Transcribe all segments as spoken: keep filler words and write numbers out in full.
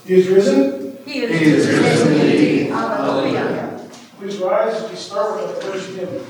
He is risen. He is, he is risen indeed. Hallelujah. Please rise as we start with our first hymn.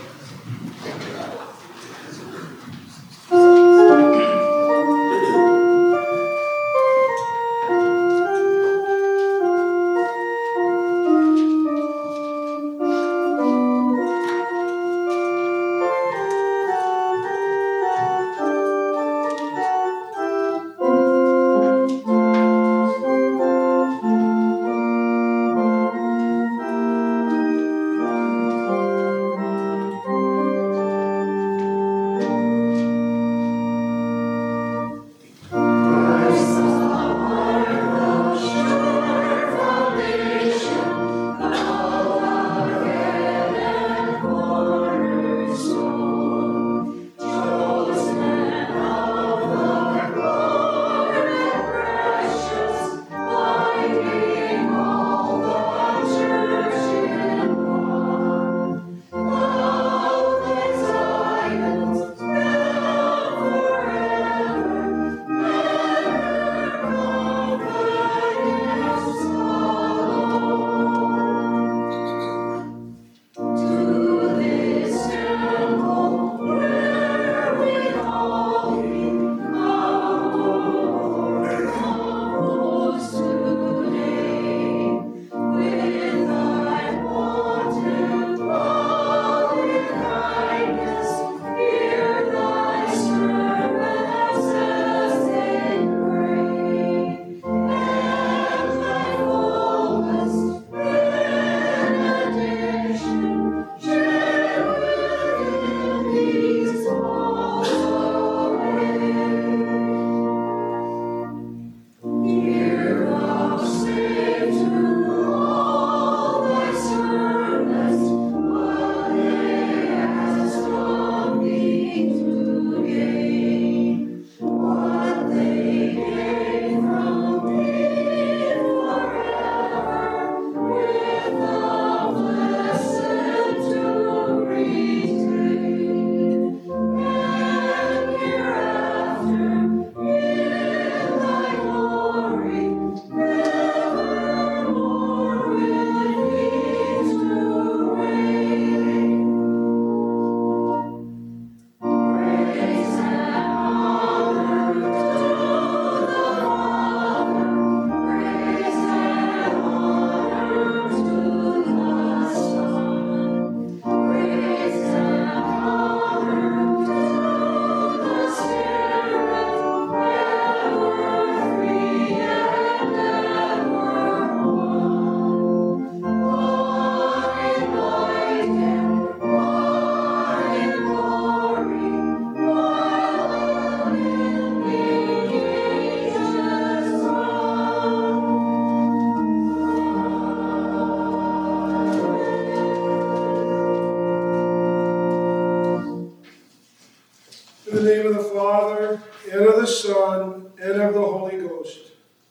Son, and of the Holy Ghost.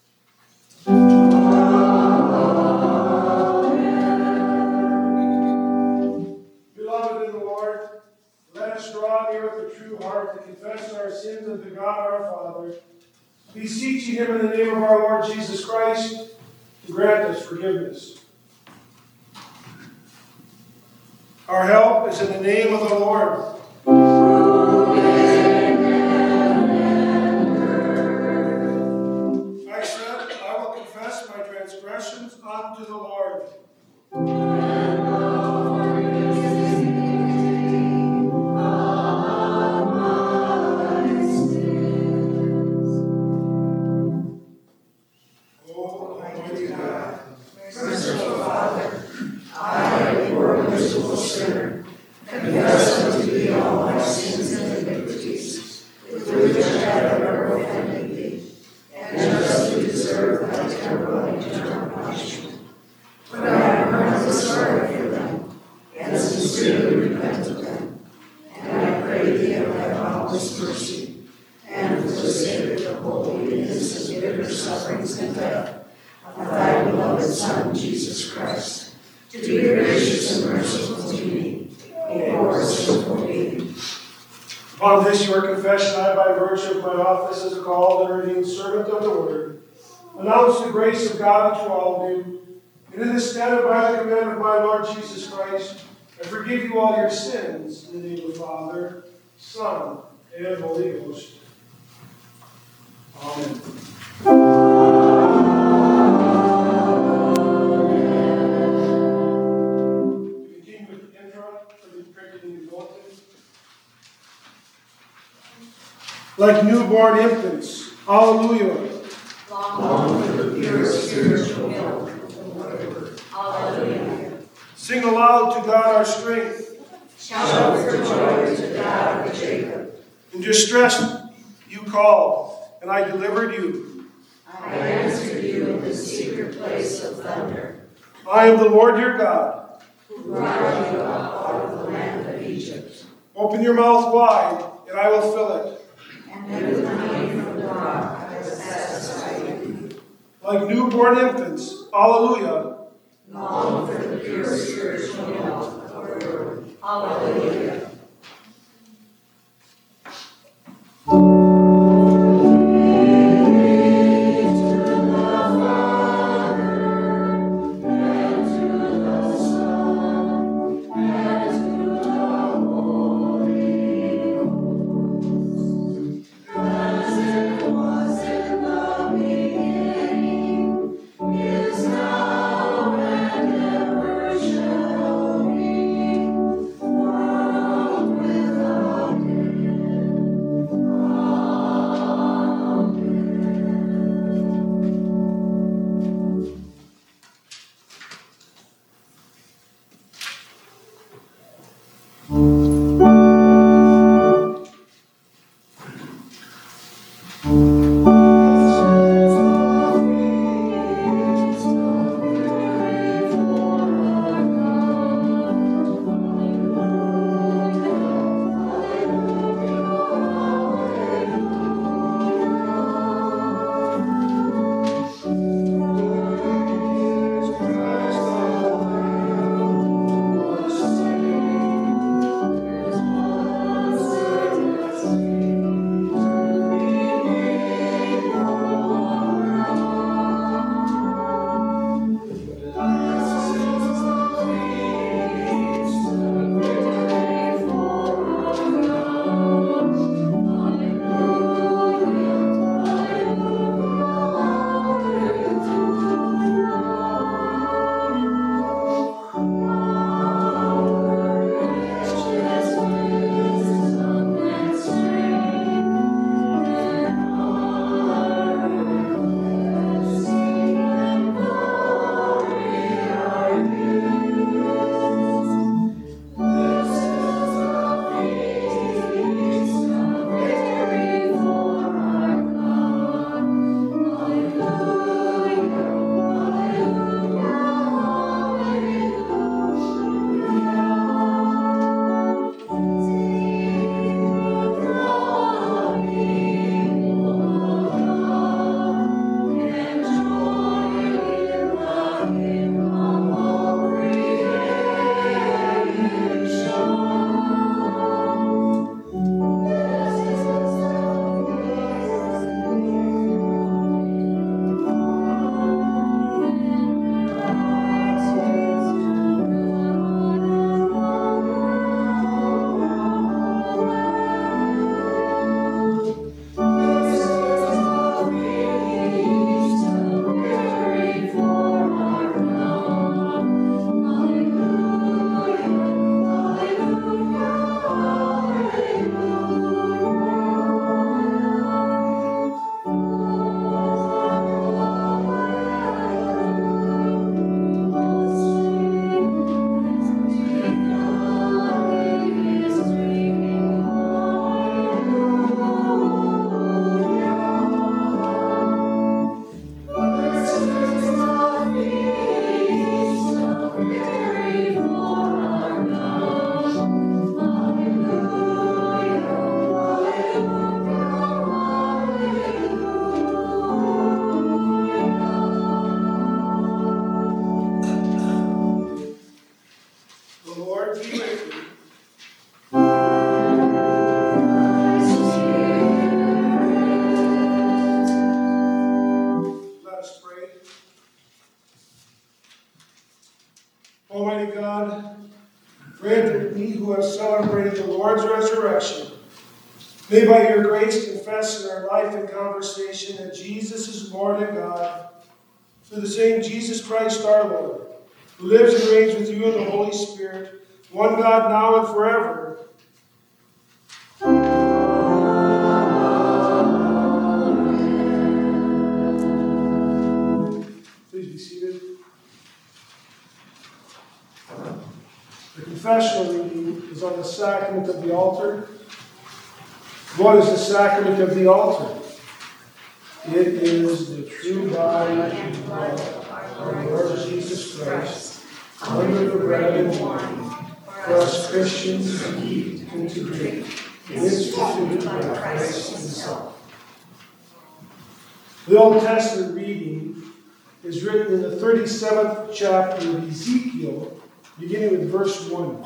Amen. Beloved in the Lord, let us draw near with a true heart to confess our sins unto God our Father, beseeching Him in the name of our Lord Jesus Christ to grant us forgiveness. Our help is in the name of the Lord. I said, I will confess my transgressions unto the Lord. Upon this your confession, I, by virtue of my office as a called and ordained servant of the Word, announce the grace of God to all of you. And in this stead, and by the command of my Lord Jesus Christ, I forgive you all your sins in the name of the Father, Son, and Holy Ghost. Amen. Like newborn infants, hallelujah. Long for the pure spiritual milk of the Word. Hallelujah. Sing aloud to God our strength. Shout for joy to God of Jacob. In distress you called, and I delivered you. I answered you in the secret place of thunder. I am the Lord your God, who brought you up out of the land of Egypt. Open your mouth wide, and I will fill it. And with honey from the rock I will satisfy you. Like newborn infants, hallelujah. Long for the pure spiritual milk of the Word. Hallelujah. Is now and ever shall be, world Almighty God, grant that we who have celebrated the Lord's resurrection may by your grace confess in our life and conversation that Jesus is Lord and God, through the same Jesus Christ our Lord, who lives and reigns with you in the Holy Spirit, one God now and forever. Please be seated. The confessional reading is on the sacrament of the altar. What is the sacrament of the altar? It is the true body and blood of our Lord Jesus Christ, under the bread and wine, for us Christians to eat and to drink, instituted by Christ himself. The Old Testament reading is written in the thirty-seventh chapter of Ezekiel, beginning with verse one.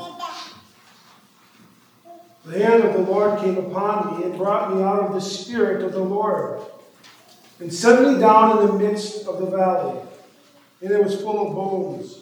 The hand of the Lord came upon me and brought me out of the Spirit of the Lord, and set me down in the midst of the valley, and it was full of bones.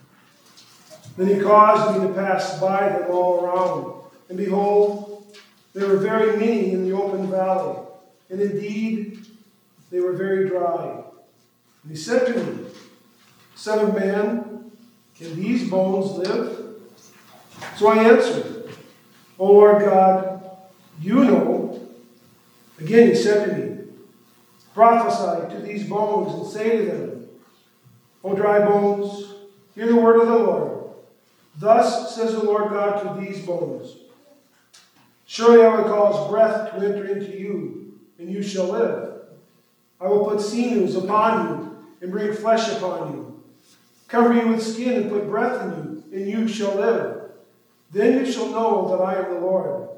Then he caused me to pass by them all around, and behold, they were very many in the open valley, and indeed they were very dry. And he said to me, Son of man, can these bones live? So I answered, O Lord God, you know. Again he said to me, prophesy to these bones and say to them, O dry bones, hear the word of the Lord. Thus says the Lord God to these bones, surely I will cause breath to enter into you, and you shall live. I will put sinews upon you, and bring flesh upon you. Cover you with skin, and put breath in you, and you shall live. Then you shall know that I am the Lord.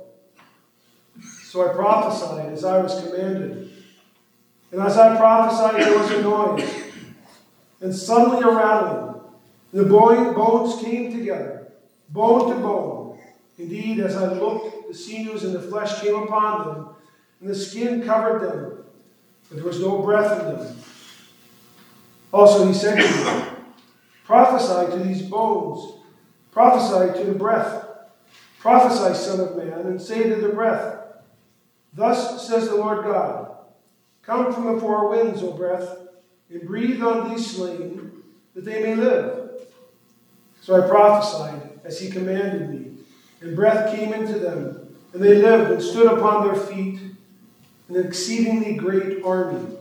So I prophesied as I was commanded. And as I prophesied, there was a noise, and suddenly a rattling. The bones came together, bone to bone. Indeed, as I looked, the sinews and the flesh came upon them, and the skin covered them, but there was no breath in them. Also he said to me, prophesy to these bones, prophesy to the breath. Prophesy, Son of man, and say to the breath, thus says the Lord God, come from the four winds, O breath, and breathe on these slain, that they may live. So I prophesied as he commanded me, and breath came into them, and they lived and stood upon their feet, an exceedingly great army.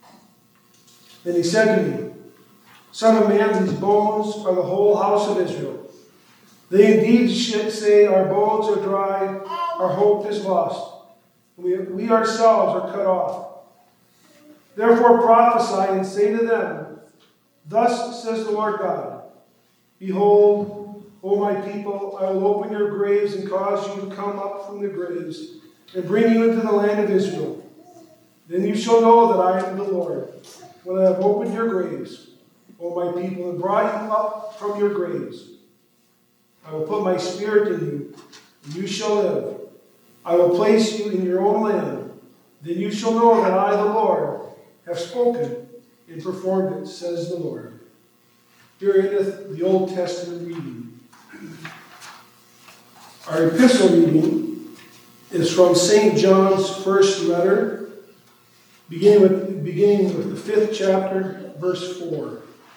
Then he said to me, Son of man, these bones are the whole house of Israel. They indeed should say, our bones are dry, our hope is lost. We, we ourselves are cut off. Therefore prophesy and say to them, thus says the Lord God, behold, O my people, I will open your graves and cause you to come up from the graves, and bring you into the land of Israel. Then you shall know that I am the Lord, when I have opened your graves, O my people, and brought you up from your graves. I will put my spirit in you, and you shall live. I will place you in your own land. Then you shall know that I, the Lord, have spoken and performed it, says the Lord. Here endeth the Old Testament reading. Our epistle reading is from Saint John's first letter, beginning with, beginning with the fifth chapter, verse four.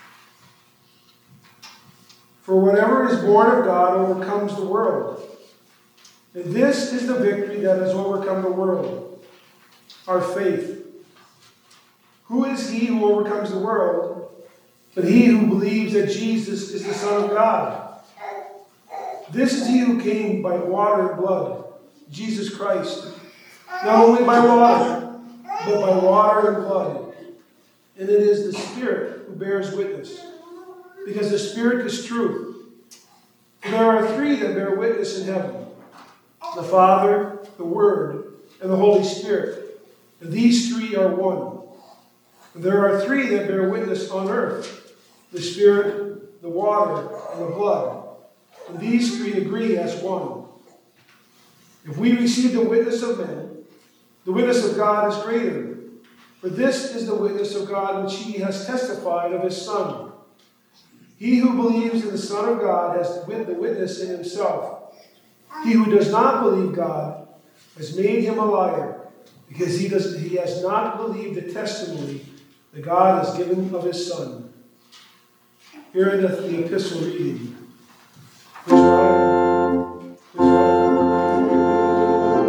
For whatever is born of God overcomes the world. And this is the victory that has overcome the world, our faith. Who is he who overcomes the world, but he who believes that Jesus is the Son of God? This is he who came by water and blood, Jesus Christ, not only by water, but by water and blood. And it is the Spirit who bears witness, because the Spirit is truth. For there are three that bear witness in heaven, the Father, the Word, and the Holy Spirit. And these three are one. And there are three that bear witness on earth, the Spirit, the water, and the blood. And these three agree as one. If we receive the witness of men, the witness of God is greater. For this is the witness of God which he has testified of his Son. He who believes in the Son of God has the witness in himself. He who does not believe God has made him a liar, because he, does, he has not believed the testimony that God has given of his Son. Here endeth the epistle reading. Please rise. Please rise.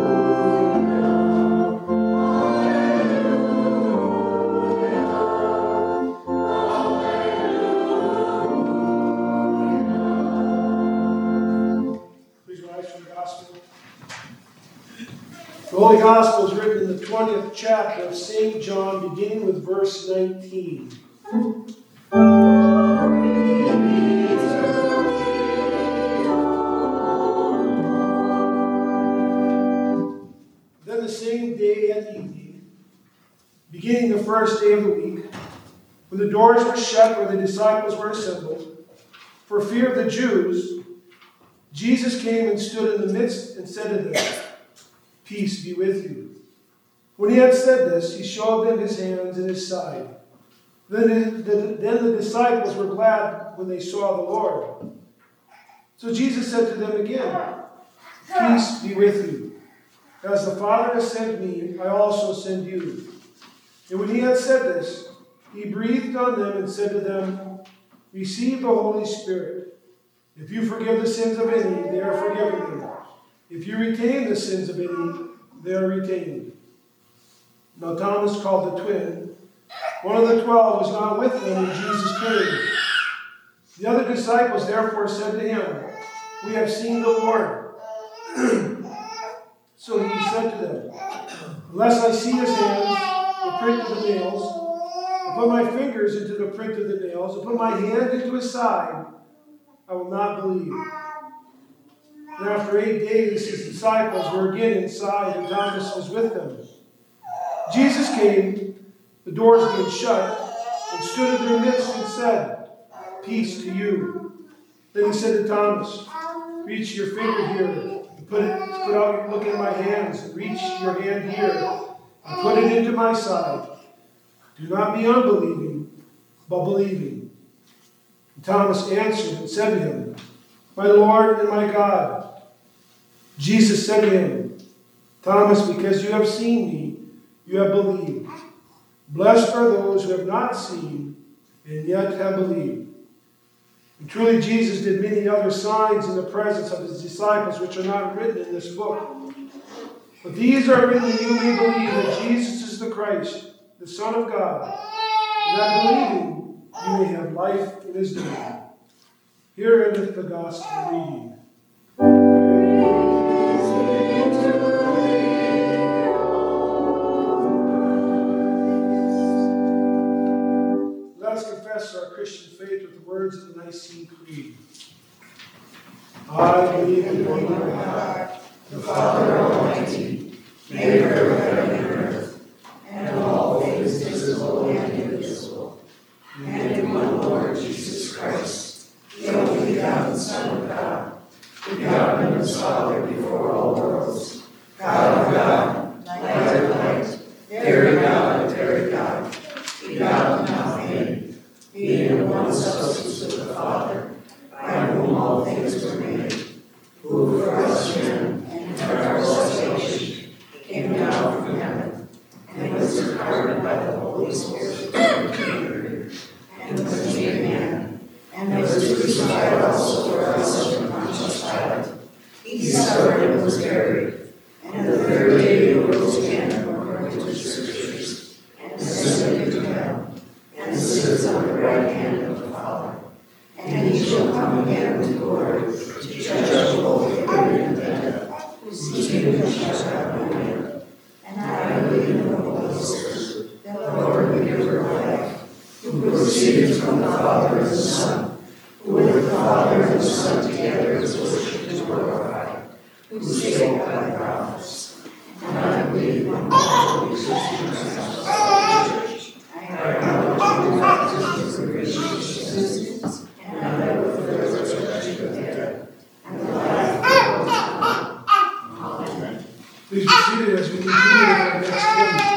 The Holy Gospel is written in the twentieth chapter of Saint John, beginning with verse nineteen. Then the same day at evening, beginning the first day of the week, when the doors were shut where the disciples were assembled, for fear of the Jews, Jesus came and stood in the midst and said to them, "Peace be with you." When he had said this, he showed them his hands and his side. Then the, then the disciples were glad when they saw the Lord. So Jesus said to them again, "Peace be with you. As the Father has sent me, I also send you." And when he had said this, he breathed on them and said to them, "Receive the Holy Spirit. If you forgive the sins of any, they are forgiven them. If you retain the sins of any, they are retained." Now Thomas, called the twin, one of the twelve, was not with them when Jesus came. The other disciples therefore said to him, "We have seen the Lord." So he said to them, "Unless I see his hands, the print of the nails, and put my fingers into the print of the nails, and put my hand into his side, I will not believe." And after eight days, his disciples were again inside, and Thomas was with them. Jesus came, the doors being shut, and stood in their midst and said, "Peace to you." Then he said to Thomas, "Reach your finger here, and put it, put out, look at my hands, and reach your hand here, and put it into my side. Do not be unbelieving, but believing." And Thomas answered and said to him, "My Lord and my God." Jesus said to him, "Thomas, because you have seen me, you have believed. Blessed are those who have not seen and yet have believed." And truly Jesus did many other signs in the presence of his disciples, which are not written in this book. But these are written that you may believe that Jesus is the Christ, the Son of God, and that believing you may have life in his name. Here endeth the gospel reading. Let us confess our Christian faith with the words of the Nicene Creed. I believe in one God, the Father Almighty, maker of heaven and earth, and of all things visible and invisible, and in one Lord Jesus Christ, the only begotten Son of God, begotten of his Father before all worlds, God of God, light of light, very God of very God, begotten without made, being in one substance with the Father, by whom all things were made, who for us men and for our salvation came down from heaven, and was incarnate by the Holy Spirit, and was made man, and was crucified also for us under Pontius Pilate. He suffered and was buried, and the third day he rose again according to the Scriptures, and ascended into heaven, and sits on the right hand of the Father. And he shall come again with glory to judge both the living and the dead, whose kingdom shall have no end. And I believe in the Holy Spirit, the Lord, the giver of life, who proceeds from the Father and the Son, who with the Father and the Son together is worshipped and glorified, who spake by the prophets. And I believe in the Holy Spirit, I acknowledge the baptism of remission of sins, and I know the resurrection of the dead, and the life of the Amen. Please be seated as we continue with our next hymn.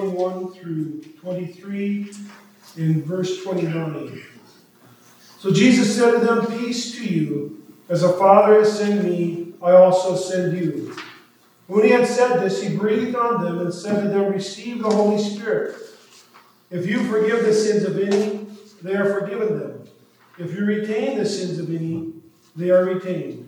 twenty-one through twenty-three, in verse twenty-nine. So Jesus said to them, "Peace to you. As the Father has sent me, I also send you." When he had said this, he breathed on them and said to them, "Receive the Holy Spirit. If you forgive the sins of any, they are forgiven them. If you retain the sins of any, they are retained.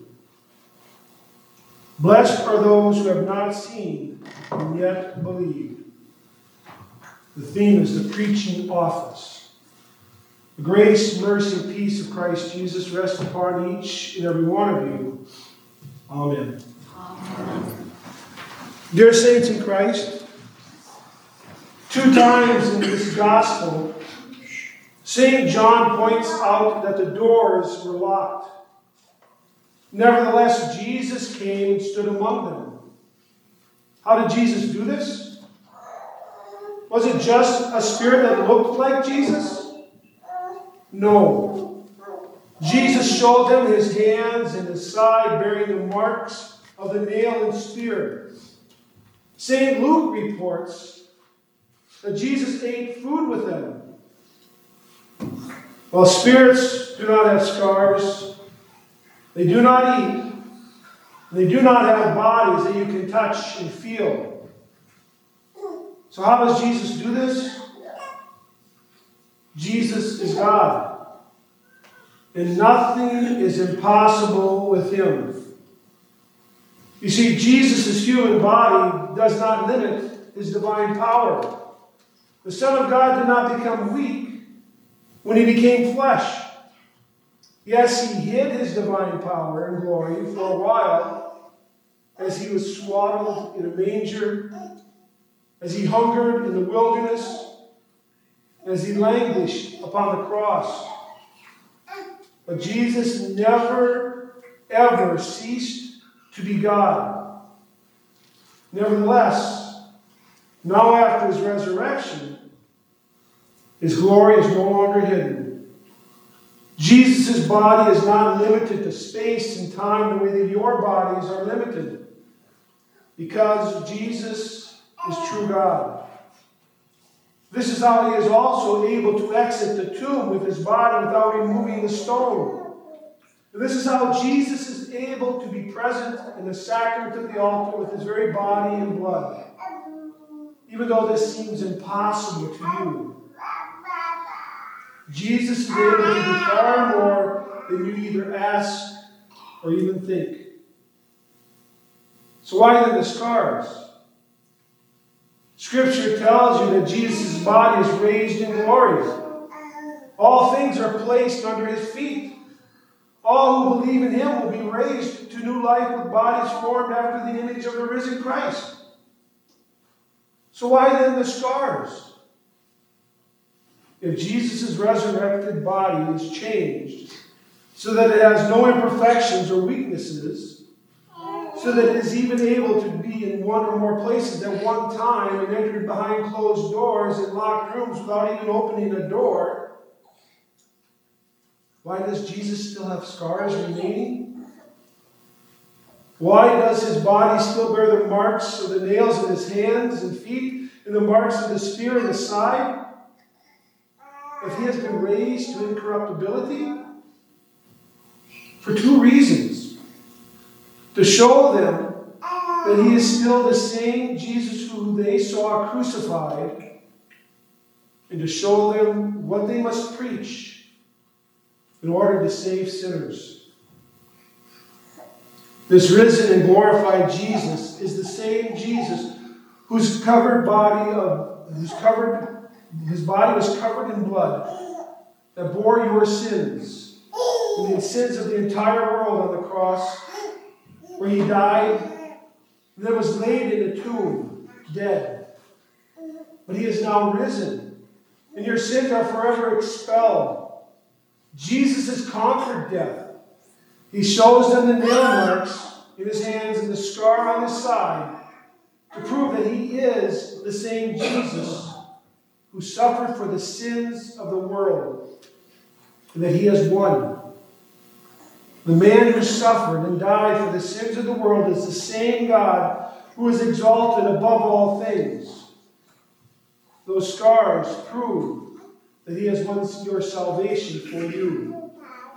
Blessed are those who have not seen and yet believe." The theme is the preaching office. The grace, mercy, and peace of Christ Jesus rest upon each and every one of you. Amen. Amen. Dear saints in Christ, two times in this gospel, Saint John points out that the doors were locked. Nevertheless, Jesus came and stood among them. How did Jesus do this? Was it just a spirit that looked like Jesus? No. Jesus showed them his hands and his side bearing the marks of the nail and spear. Saint Luke reports that Jesus ate food with them. While spirits do not have scars, they do not eat, they do not have bodies that you can touch and feel. So how does Jesus do this? Jesus is God, and nothing is impossible with him. You see, Jesus' human body does not limit his divine power. The Son of God did not become weak when he became flesh. Yes, he hid his divine power and glory for a while as he was swaddled in a manger, as he hungered in the wilderness, as he languished upon the cross. But Jesus never, ever ceased to be God. Nevertheless, now after his resurrection, his glory is no longer hidden. Jesus' body is not limited to space and time the way that your bodies are limited, because Jesus is true God. This is how he is also able to exit the tomb with his body without removing the stone. This is how Jesus is able to be present in the sacrament of the altar with his very body and blood, even though this seems impossible to you. Jesus is able to do far more than you either ask or even think. So why then the scars? Scripture tells you that Jesus' body is raised in glory. All things are placed under his feet. All who believe in him will be raised to new life with bodies formed after the image of the risen Christ. So why then the scars? If Jesus' resurrected body is changed so that it has no imperfections or weaknesses, so that it is even able to be in one or more places at one time and entered behind closed doors in locked rooms without even opening a door, why does Jesus still have scars remaining? Why does his body still bear the marks of the nails in his hands and feet and the marks of the spear in his side? If he has been raised to incorruptibility? For two reasons. To show them that he is still the same Jesus who they saw crucified, and to show them what they must preach in order to save sinners. This risen and glorified Jesus is the same Jesus whose covered body of whose covered his body was covered in blood that bore your sins and the sins of the entire world on the cross, where he died and then was laid in a tomb, dead. But he is now risen, and your sins are forever expelled. Jesus has conquered death. He shows them the nail marks in his hands and the scar on his side to prove that he is the same Jesus who suffered for the sins of the world, and that he has won. The man who suffered and died for the sins of the world is the same God who is exalted above all things. Those scars prove that he has won your salvation for you.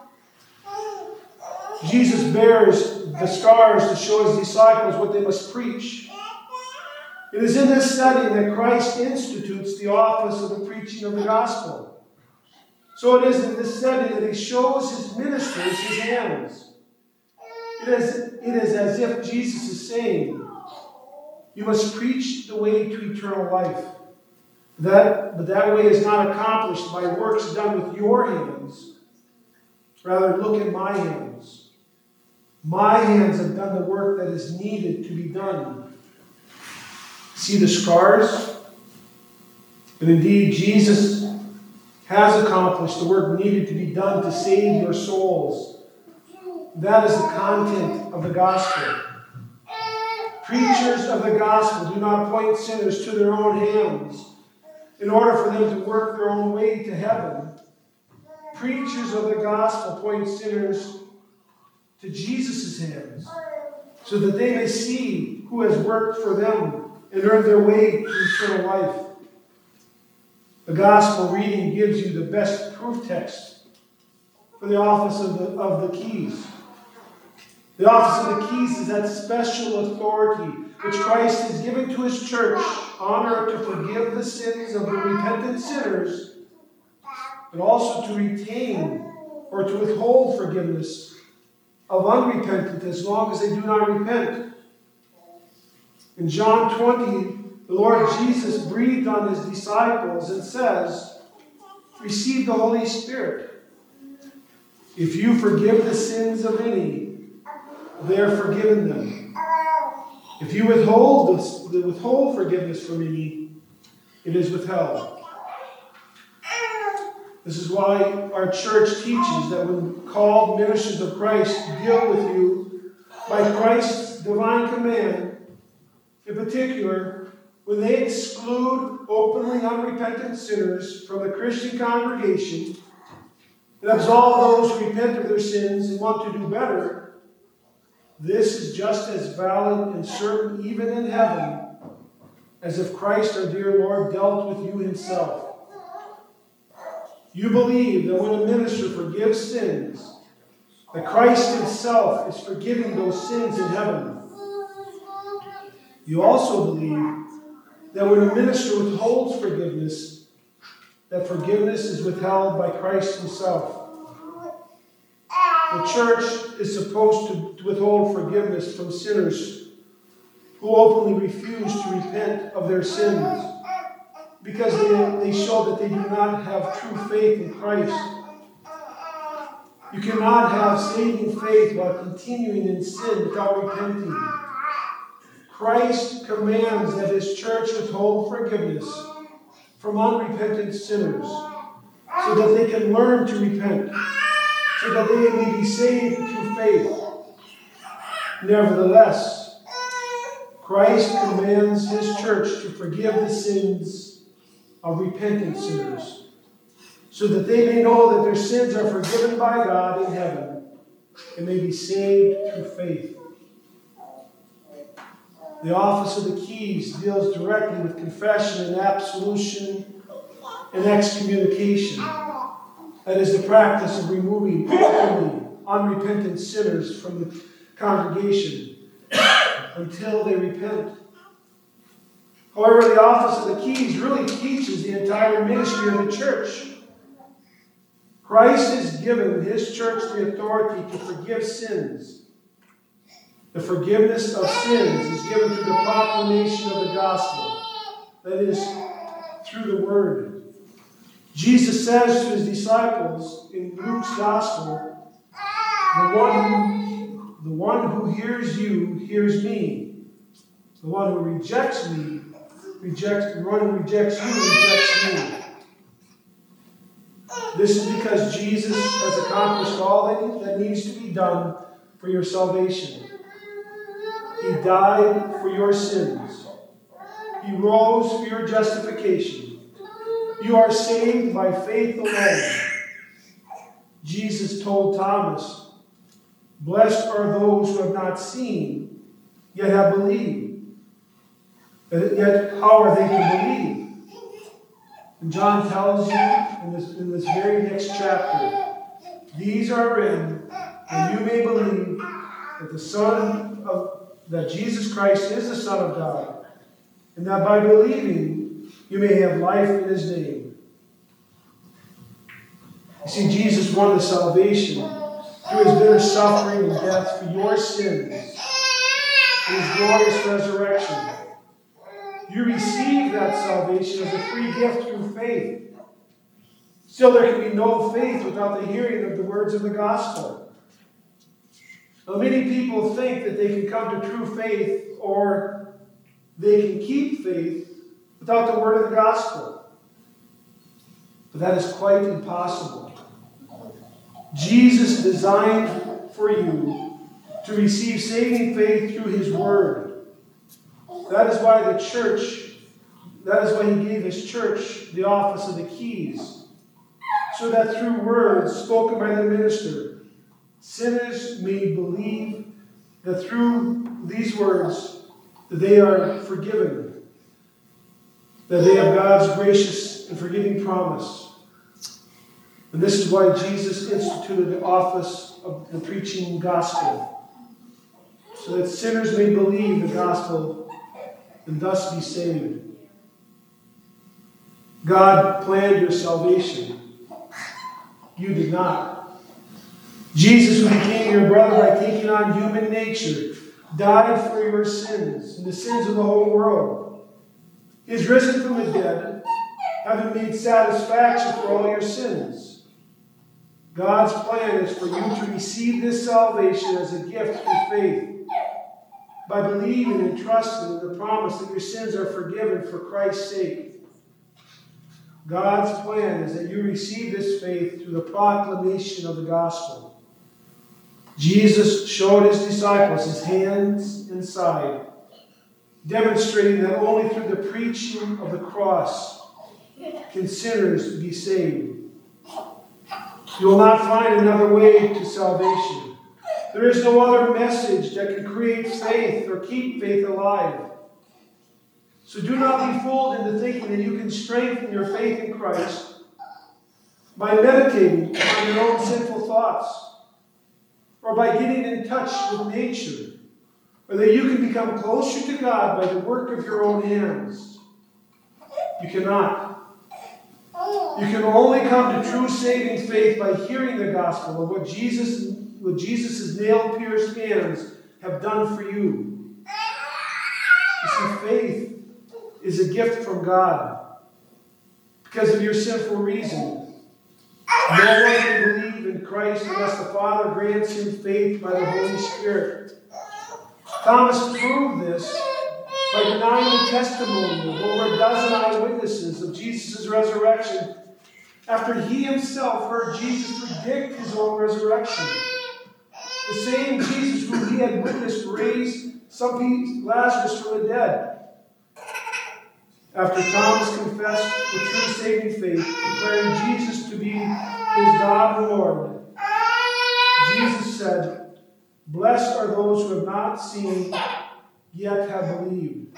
Jesus bears the scars to show his disciples what they must preach. It is in this setting that Christ institutes the office of the preaching of the gospel. So it is in this setting that he shows his ministers his hands. It is, it is as if Jesus is saying, you must preach the way to eternal life. That, but that way is not accomplished by works done with your hands. Rather, look at my hands. My hands have done the work that is needed to be done. See the scars? And indeed, Jesus has accomplished the work needed to be done to save your souls. That is the content of the gospel. Preachers of the gospel do not point sinners to their own hands in order for them to work their own way to heaven. Preachers of the gospel point sinners to Jesus' hands so that they may see who has worked for them and earned their way to eternal life. The gospel reading gives you the best proof text for the office of the, of the keys. The office of the keys is that special authority which Christ has given to his church on earth to forgive the sins of the repentant sinners, but also to retain or to withhold forgiveness of unrepentant as long as they do not repent. In John twenty, the Lord Jesus breathed on his disciples and says, receive the Holy Spirit. If you forgive the sins of any, they are forgiven them. If you withhold, the, withhold forgiveness from any, it is withheld. This is why our church teaches that when called ministers of Christ deal with you by Christ's divine command, in particular, when they exclude openly unrepentant sinners from the Christian congregation and absolve those who repent of their sins and want to do better, this is just as valid and certain even in heaven as if Christ our dear Lord dealt with you himself. You believe that when a minister forgives sins, that Christ himself is forgiving those sins in heaven. You also believe that when a minister withholds forgiveness, that forgiveness is withheld by Christ himself. The church is supposed to withhold forgiveness from sinners who openly refuse to repent of their sins because they, they show that they do not have true faith in Christ. You cannot have saving faith while continuing in sin without repenting. Christ commands that his church withhold forgiveness from unrepentant sinners so that they can learn to repent, so that they may be saved through faith. Nevertheless, Christ commands his church to forgive the sins of repentant sinners, so that they may know that their sins are forgiven by God in heaven and may be saved through faith. The office of the keys deals directly with confession and absolution and excommunication. That is the practice of removing openly unrepentant sinners from the congregation until they repent. However, the office of the keys really teaches the entire ministry of the church. Christ has given his church the authority to forgive sins. The forgiveness of sins is given through the proclamation of the gospel. That is, through the word. Jesus says to his disciples in Luke's gospel, the one who, the one who hears you hears me. The one who rejects me rejects the one who rejects you rejects me. This is because Jesus has accomplished all that, that needs to be done for your salvation. He died for your sins. He rose for your justification. You are saved by faith alone. Jesus told Thomas, blessed are those who have not seen, yet have believed. Yet how are they to believe? And John tells you in this, in this very next chapter, these are written, and you may believe that the Son of, that Jesus Christ is the Son of God, and that by believing you may have life in his name. You see, Jesus won the salvation through his bitter suffering and death for your sins and his glorious resurrection. You receive that salvation as a free gift through faith. Still, there can be no faith without the hearing of the words of the gospel. Now, many people think that they can come to true faith or they can keep faith without the word of the gospel. But that is quite impossible. Jesus designed for you to receive saving faith through his word. That is why the church, that is why he gave his church the office of the keys, so that through words spoken by the minister, sinners may believe that through these words that they are forgiven, that they have God's gracious and forgiving promise. And this is why Jesus instituted the office of the preaching gospel, so that sinners may believe the gospel and thus be saved. God planned your salvation. You did not. Jesus, who became your brother by taking on human nature, died for your sins and the sins of the whole world. He is risen from the dead, having made satisfaction for all your sins. God's plan is for you to receive this salvation as a gift through faith, by believing and trusting in the promise that your sins are forgiven for Christ's sake. God's plan is that you receive this faith through the proclamation of the gospel. Jesus showed his disciples his hands and side, demonstrating that only through the preaching of the cross can sinners be saved. You will not find another way to salvation. There is no other message that can create faith or keep faith alive. So do not be fooled into thinking that you can strengthen your faith in Christ by meditating on your own sinful thoughts, or by getting in touch with nature, or that you can become closer to God by the work of your own hands. You cannot. You can only come to true saving faith by hearing the gospel of what Jesus, what Jesus' nail-pierced hands have done for you. You see, faith is a gift from God because of your sinful reason. No one can believe in Christ unless the Father grants him faith by the Holy Spirit. Thomas proved this by denying the testimony of over a dozen eyewitnesses of Jesus' resurrection after he himself heard Jesus predict his own resurrection. The same Jesus who he had witnessed raise some Lazarus from the dead. After Thomas confessed the true saving faith, declaring Jesus to be his God and Lord, Jesus said, "Blessed are those who have not seen, yet have believed."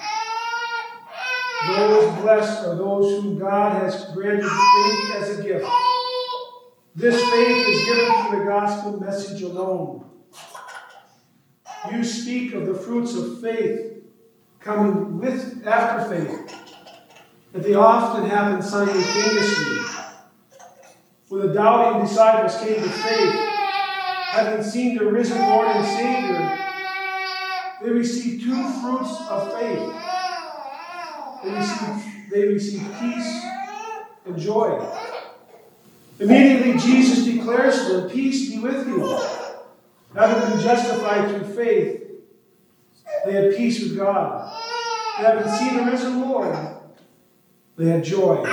Those blessed are those whom God has granted faith as a gift. This faith is given through the gospel message alone. You speak of the fruits of faith coming with after faith, that they often happen simultaneously. When the doubting disciples came to faith, having seen the risen Lord and Savior, they received two fruits of faith. They received, they received peace and joy. Immediately Jesus declares to them, "Peace be with you." Having been justified through faith, they had peace with God. Having seen the risen Lord, they had joy.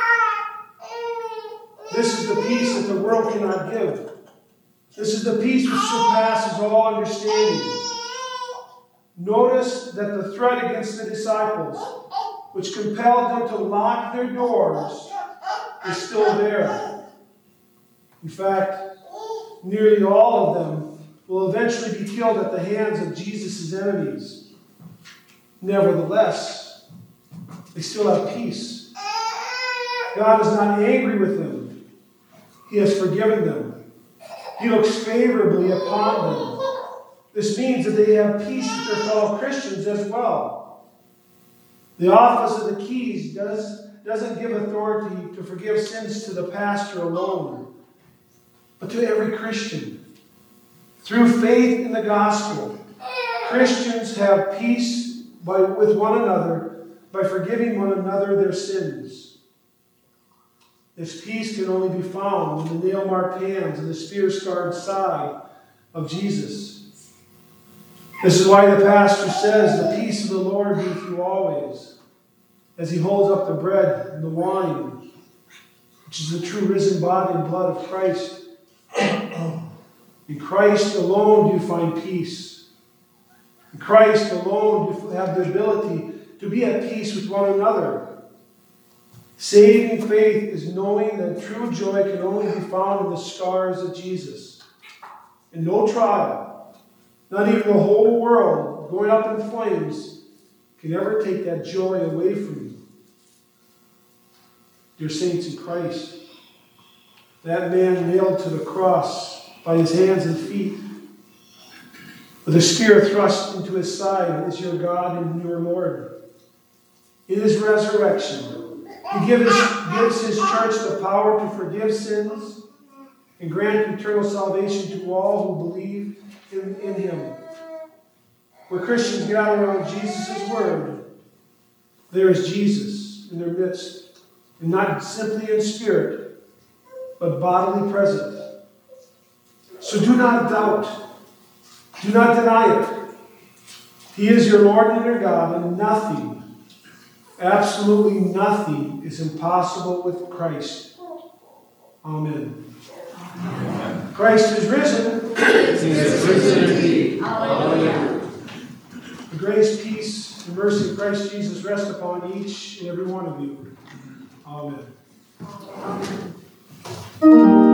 This is the peace that the world cannot give. This is the peace which surpasses all understanding. Notice that the threat against the disciples, which compelled them to lock their doors, is still there. In fact, nearly all of them will eventually be killed at the hands of Jesus' enemies. Nevertheless, they still have peace. God is not angry with them. He has forgiven them. He looks favorably upon them. This means that they have peace with their fellow Christians as well. The office of the keys does, doesn't give authority to forgive sins to the pastor alone, but to every Christian. Through faith in the gospel, Christians have peace by, with one another by forgiving one another their sins. This peace can only be found in the nail-marked hands and the spear-scarred side of Jesus. This is why the pastor says, "The peace of the Lord be with you always," as he holds up the bread and the wine, which is the true risen body and blood of Christ. In Christ alone do you find peace. In Christ alone do you have the ability to be at peace with one another. Saving faith is knowing that true joy can only be found in the scars of Jesus. And no trial, not even the whole world going up in flames, can ever take that joy away from you. Dear saints in Christ, that man nailed to the cross by his hands and feet, with a spear thrust into his side, is your God and your Lord. In his resurrection, he gives, gives his church the power to forgive sins and grant eternal salvation to all who believe in, in him. Where Christians gather around Jesus' word, there is Jesus in their midst, and not simply in spirit, but bodily present. So do not doubt. Do not deny it. He is your Lord and your God, and nothing, absolutely nothing, is impossible with Christ. Amen. Amen. Christ is risen. He is risen indeed. Hallelujah. The grace, peace, and mercy of Christ Jesus rest upon each and every one of you. Amen. Amen.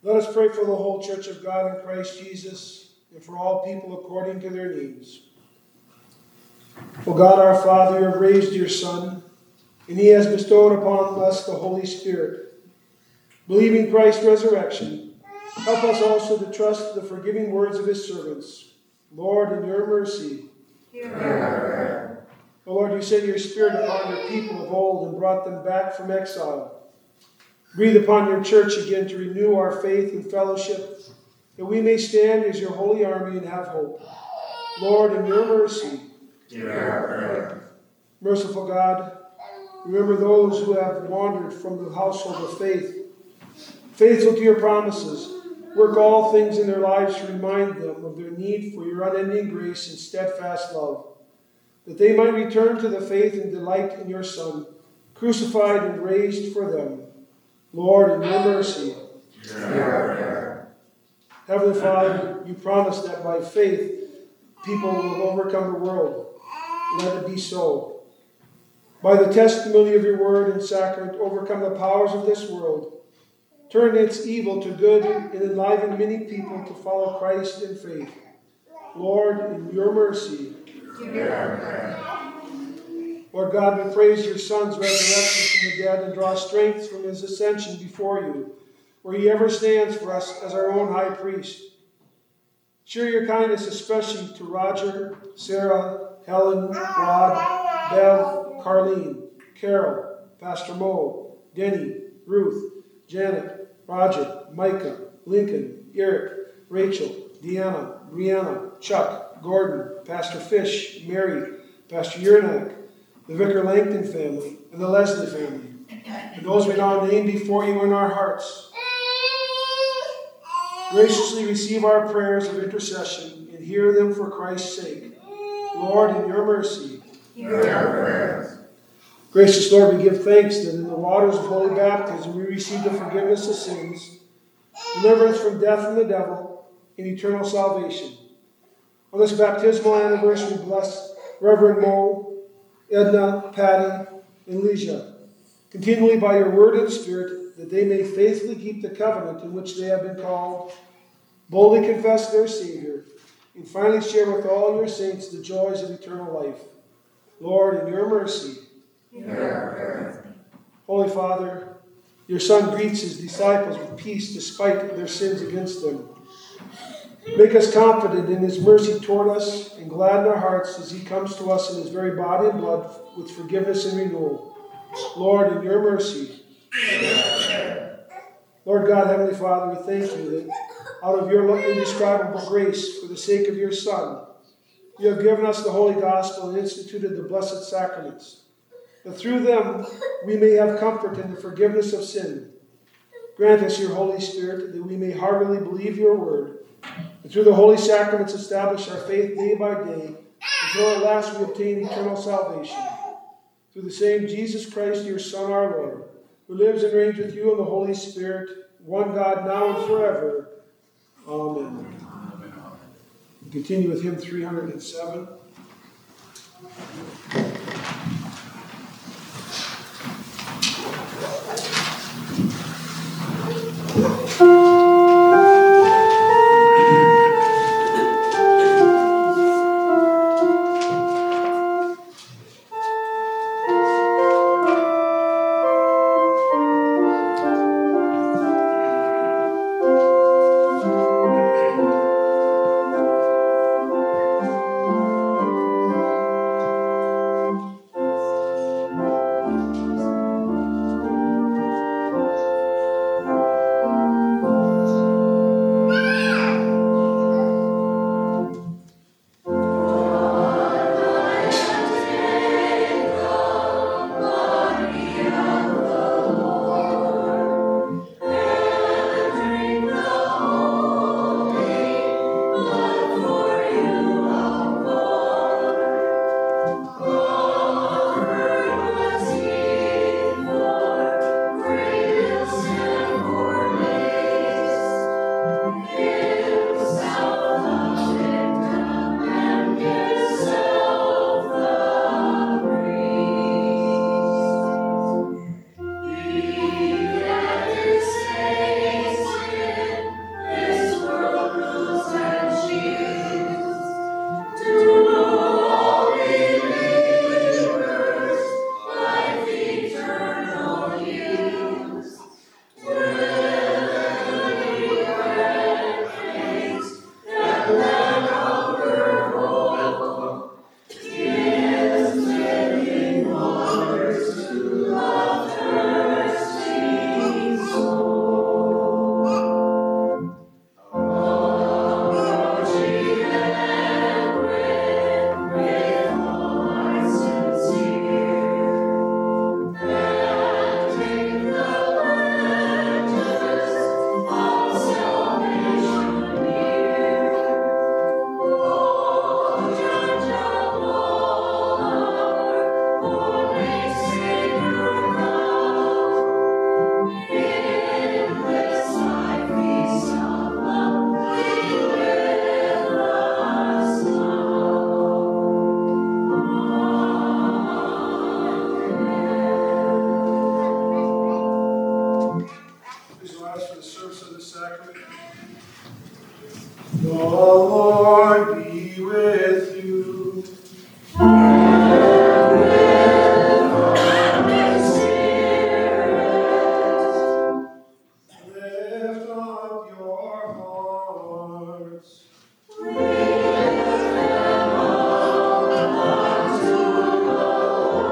Let us pray for the whole Church of God in Christ Jesus and for all people according to their needs. O God, our Father, you have raised your Son, and he has bestowed upon us the Holy Spirit. Believing Christ's resurrection, help us also to trust the forgiving words of his servants. Lord, in your mercy, hear our prayer. O Lord, you sent your Spirit upon your people of old and brought them back from exile. Breathe upon your church again to renew our faith and fellowship, that we may stand as your holy army and have hope. Lord, in your mercy, hear our prayer. Merciful God, remember those who have wandered from the household of faith. Faithful to your promises, work all things in their lives to remind them of their need for your unending grace and steadfast love, that they might return to the faith and delight in your Son, crucified and raised for them. Lord, in your mercy, hear our prayer. Heavenly Father, you promised that by faith people will overcome the world. Let it be so. By the testimony of your word and sacrament, overcome the powers of this world. Turn its evil to good and enliven many people to follow Christ in faith. Lord, in your mercy, hear our prayer. Lord God, we praise your Son's resurrection from the dead and draw strength from his ascension before you, where he ever stands for us as our own high priest. Share your kindness especially to Roger, Sarah, Helen, Rod, Bev, Carlene, Carol, Pastor Mo, Denny, Ruth, Janet, Roger, Micah, Lincoln, Eric, Rachel, Deanna, Brianna, Chuck, Gordon, Pastor Fish, Mary, Pastor Urinak, the Vicar Langton family, and the Leslie family, and those we now name before you in our hearts. Graciously receive our prayers of intercession and hear them for Christ's sake. Lord, in your mercy, hear our prayers. Gracious Lord, we give thanks that in the waters of holy baptism we receive the forgiveness of sins, deliverance from death and the devil, and eternal salvation. On this baptismal anniversary, bless Reverend Mo, Edna, Patty, and Leisha, continually by your word and spirit, that they may faithfully keep the covenant in which they have been called, boldly confess their Savior, and finally share with all your saints the joys of eternal life. Lord, in your mercy, hear our prayer. Holy Father, your Son greets his disciples with peace despite their sins against them. Make us confident in his mercy toward us and gladden our hearts as he comes to us in his very body and blood with forgiveness and renewal. Lord, in your mercy. Lord God, Heavenly Father, we thank you that out of your indescribable grace for the sake of your Son, you have given us the holy gospel and instituted the blessed sacraments, that through them we may have comfort in the forgiveness of sin. Grant us your Holy Spirit that we may heartily believe your word, and through the holy sacraments establish our faith day by day, until at last we obtain eternal salvation. Through the same Jesus Christ, your Son, our Lord, who lives and reigns with you in the Holy Spirit, one God, now and forever. Amen. Amen. We continue with hymn three hundred seven. The Lord be with you. And with your spirit. Lift up your hearts. We lift them up unto the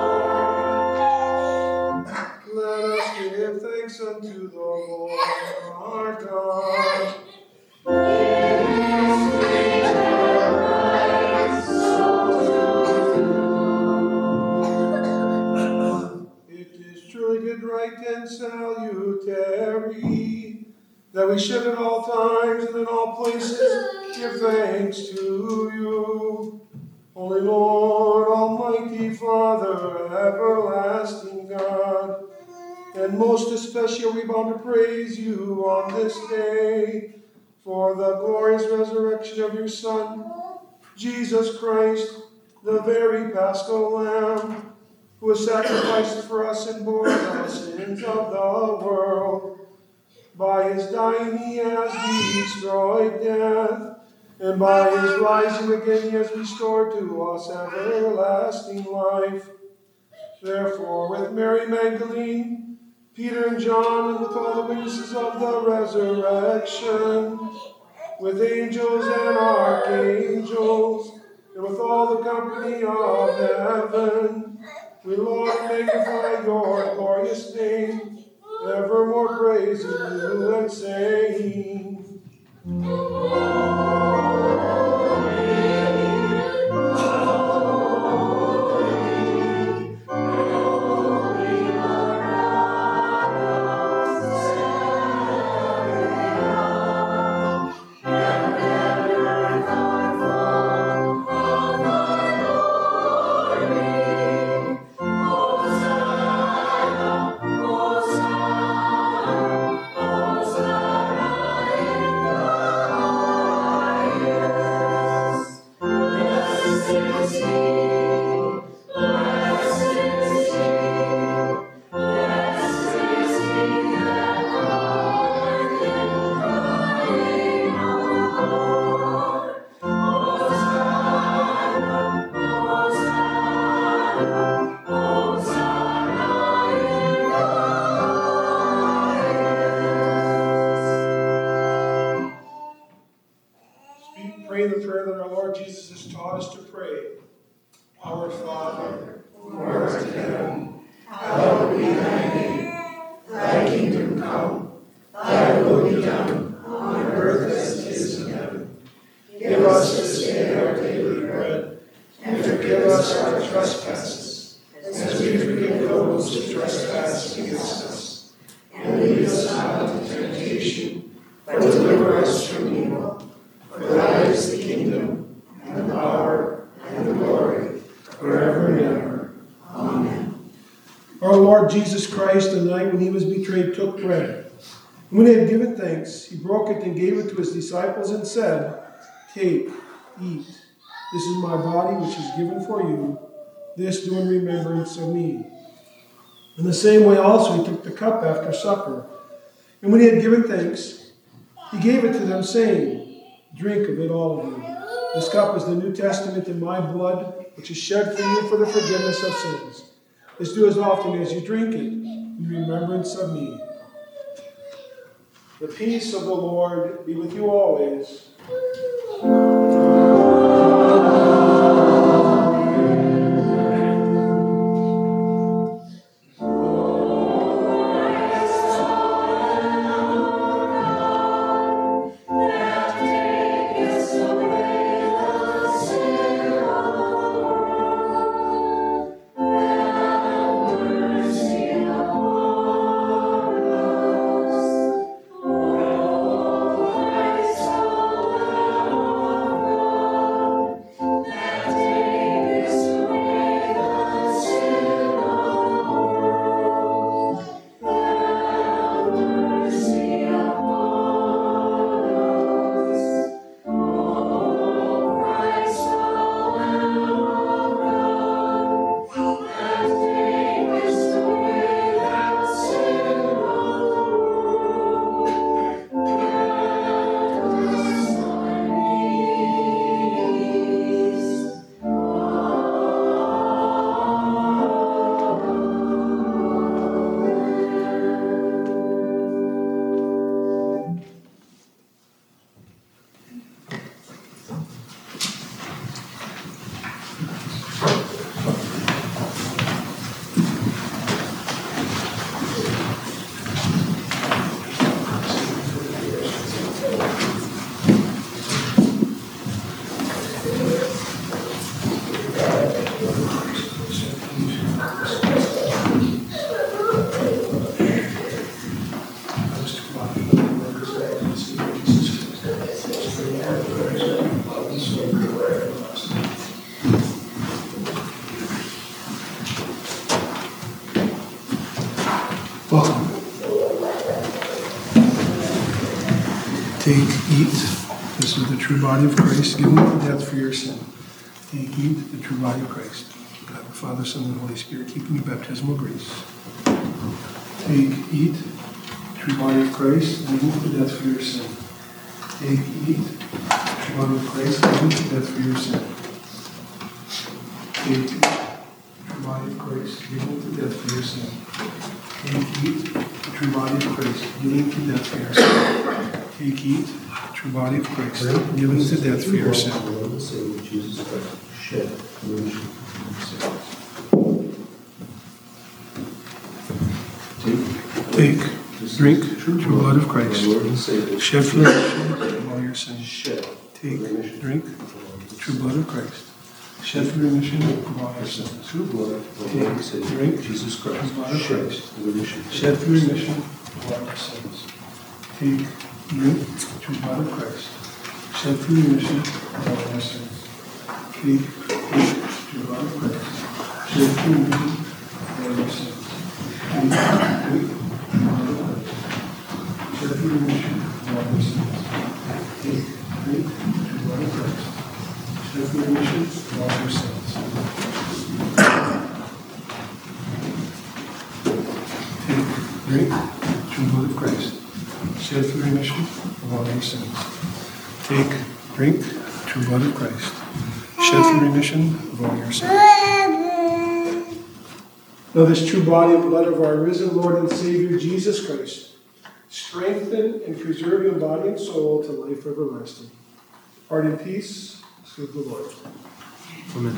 Lord. Let us give thanks unto the Lord our God. It is sweet and right so to do. It is truly good, right, and salutary that we should at all times and in all places give thanks to you, Holy Lord, Almighty Father, everlasting God. And most especially are we bound to praise you on this day for the glorious resurrection of your Son, Jesus Christ, the very Paschal Lamb, who was sacrificed for us and bore the sins of the world. By his dying he has destroyed death, and by his rising again he has restored to us everlasting life. Therefore, with Mary Magdalene, Peter and John, and with all the witnesses of the resurrection, with angels and archangels, and with all the company of heaven, we, Lord, magnify your glorious name, evermore praising you and saying, pray the prayer that our Lord Jesus has taught us to pray. Our Father, who art in heaven, hallowed be thy name. Thy kingdom come, thy will be done, on earth as it is in heaven. Give us this day our daily bread, and forgive us our trespasses, as we forgive those who trespass against us. And lead us not into temptation, but deliver us from evil. For thine is the kingdom, and the power, and the glory, forever and ever. Amen. Our Lord Jesus Christ, the night when he was betrayed, took bread. And when he had given thanks, he broke it and gave it to his disciples and said, Take, eat. This is my body which is given for you. This do in remembrance of me. In the same way also he took the cup after supper. And when he had given thanks, he gave it to them, saying, Drink of it, all of you. This cup is the New Testament in my blood, which is shed for you for the forgiveness of sins. This do as often as you drink it, in remembrance of me. The peace of the Lord be with you always. Take, eat. This is the true body of Christ, given to death for your sin. Take, eat the true body of Christ. God the Father, Son, and Holy Spirit, keeping you baptismal grace. Take, eat the true body of Christ, given to death for your sin. Take, eat the true body of Christ, given to death for your sin. Take, eat the true body of Christ, given to death for your sin. Take, eat the true body of Christ, given to death for your sin. Take, eat the true body of Christ, given to death for your sin. Jesus Christ, shed for the remission of sins. Take, drink, true blood of Christ, Lord and Savior, shed for the remission of all your sins. shed. Take, drink, true blood of Christ, shed for the remission of all your sins. True blood of Lord and Savior, Drink, Jesus Christ, true blood of shed Christ, for the remission of shed for the sins. remission of all your sins. Take, drink, true blood of Christ, shed for the remission of all your sins. Take, drink, true blood of Christ, shed for the remission of all your sins. Take, drink, shed for the remission of all your sins. Take, drink, true blood of Christ, shed for the remission of all your sins. Take, drink, true blood of Christ, shed for the remission of all your sins. Take, drink, true blood of Christ, shed for the remission of all your sins. Now this true body and blood of our risen Lord and Savior Jesus Christ, strengthen and preserve your body and soul to life everlasting. Depart in peace, serve the Lord. Amen.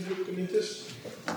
Committis.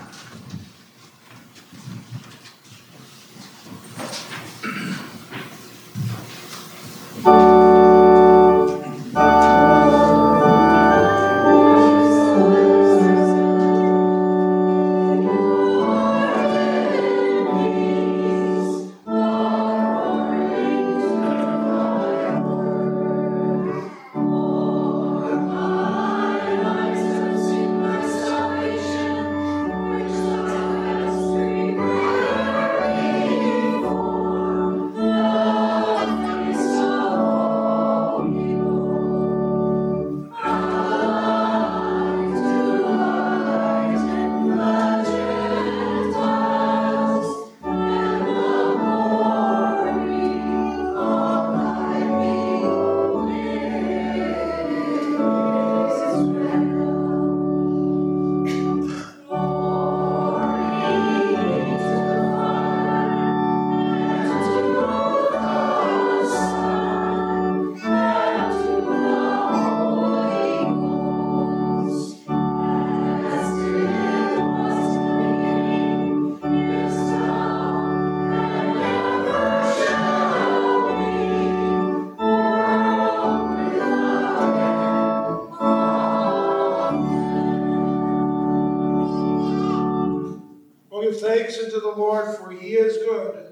Give thanks unto the Lord, for he is good.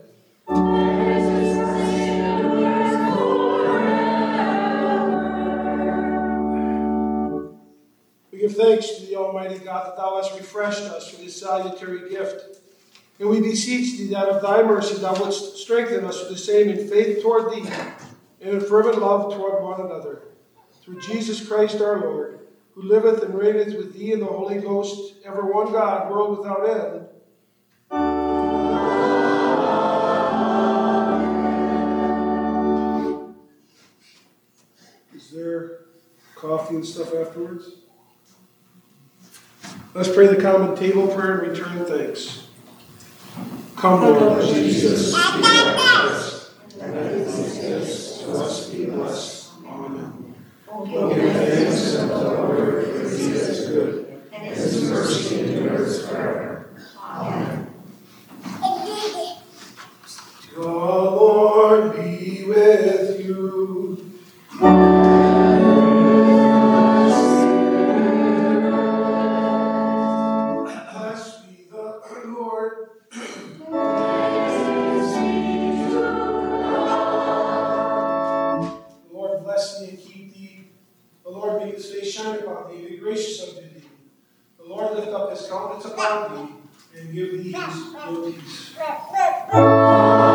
We give thanks to the Almighty God that thou hast refreshed us with this salutary gift. And we beseech thee that of thy mercy thou wouldst strengthen us with the same in faith toward thee, and in fervent love toward one another. Through Jesus Christ our Lord, who liveth and reigneth with thee in the Holy Ghost, ever one God, world without end. Is there coffee and stuff afterwards? Let's pray the common table prayer and return thanks. Come, Lord Jesus, be blessed. Let these gifts to us be blessed. Amen. We'll give thanks unto the Lord, for he is good, and his mercy endures forever. Amen. The Lord be with you. Blessed be the Lord. The Lord bless thee and keep thee. The Lord make his face shine upon thee and be gracious unto thee. The Lord lift up his countenance upon thee and give thee his good peace.